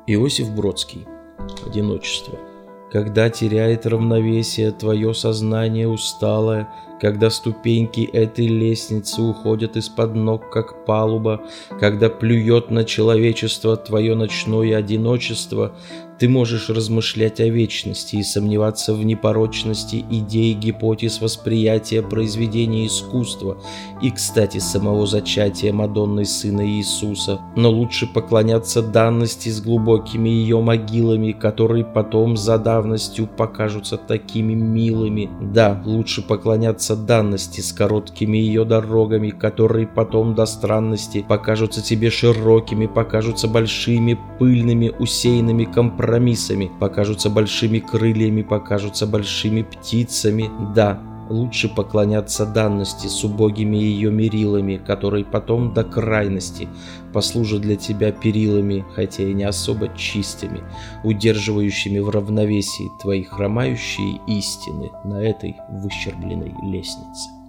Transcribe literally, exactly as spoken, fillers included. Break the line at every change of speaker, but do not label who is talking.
Иосиф Бродский. Одиночество. Когда теряет равновесие твое сознание усталое, когда ступеньки этой лестницы уходят из-под ног, как палуба, когда плюет на человечество твое ночное одиночество, ты можешь размышлять о вечности и сомневаться в непорочности идей, гипотез, восприятия, произведения искусства и, кстати, самого зачатия Мадонны Сына Иисуса. Но лучше поклоняться данности с глубокими ее могилами, которые потом за давностью покажутся такими милыми. Да, лучше поклоняться данности с короткими ее дорогами, которые потом до странности покажутся тебе широкими, покажутся большими, пыльными, усеянными компромиссами, покажутся большими крыльями, покажутся большими птицами. Да, лучше поклоняться данности с убогими ее мерилами, которые потом до крайности послужат для тебя перилами, хотя и не особо чистыми, удерживающими в равновесии твои хромающие истины на этой выщербленной лестнице.